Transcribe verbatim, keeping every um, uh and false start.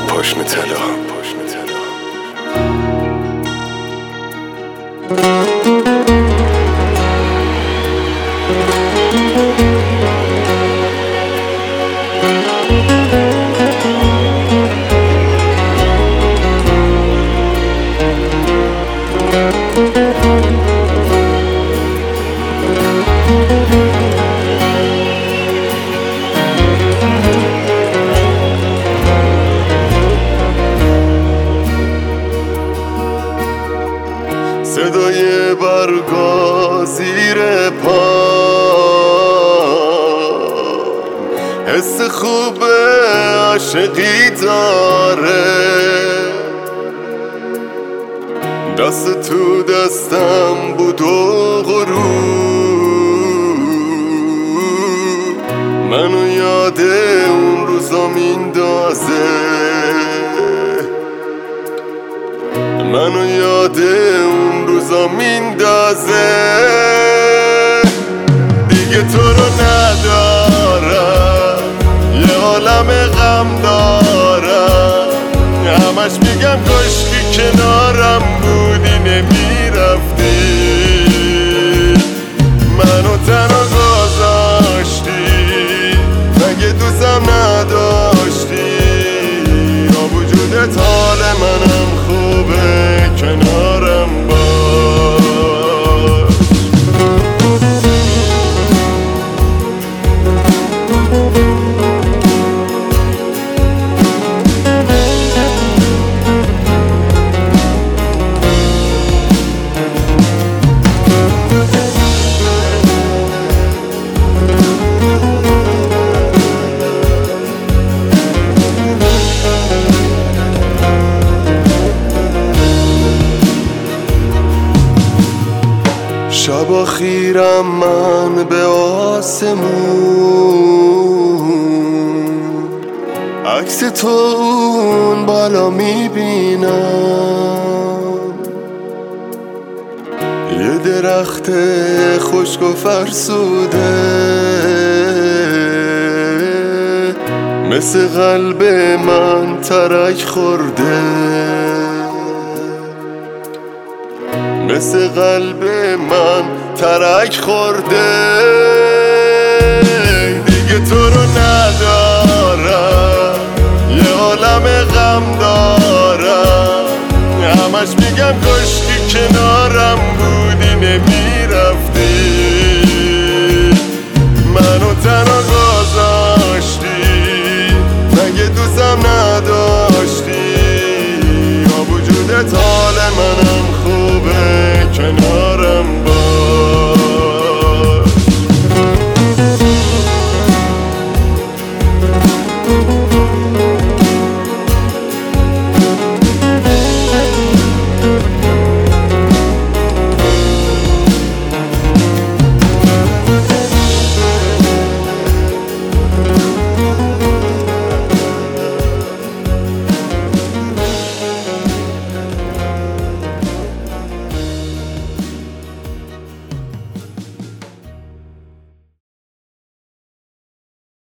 پاشنه طلا. صدای برگا زیر پا، حس خوب عاشقی داره، دست تو دستم بود و غرور منو یاد اون روزا میندازه، منو یاد اون روزا میندازه. دیگه تو رو ندارم، یه عالم غم دارم، همش میگم کاشکی کنارم بودی نمیرفتی، منو تنها گذاشتی، مگه دوستم نداشتی؟ با وجودت حال منم خوبه، کنارم باش. شب خیرم من به آسمون، عکس تو اون بالا میبینم، یه درخت خشک و فرسوده مثل قلب من ترک خورده، مثل قلب من ترک خورده. دیگه تو رو ندارم، یه عالم غم دارم، همش میگم کاشکی کنارم بودی نمی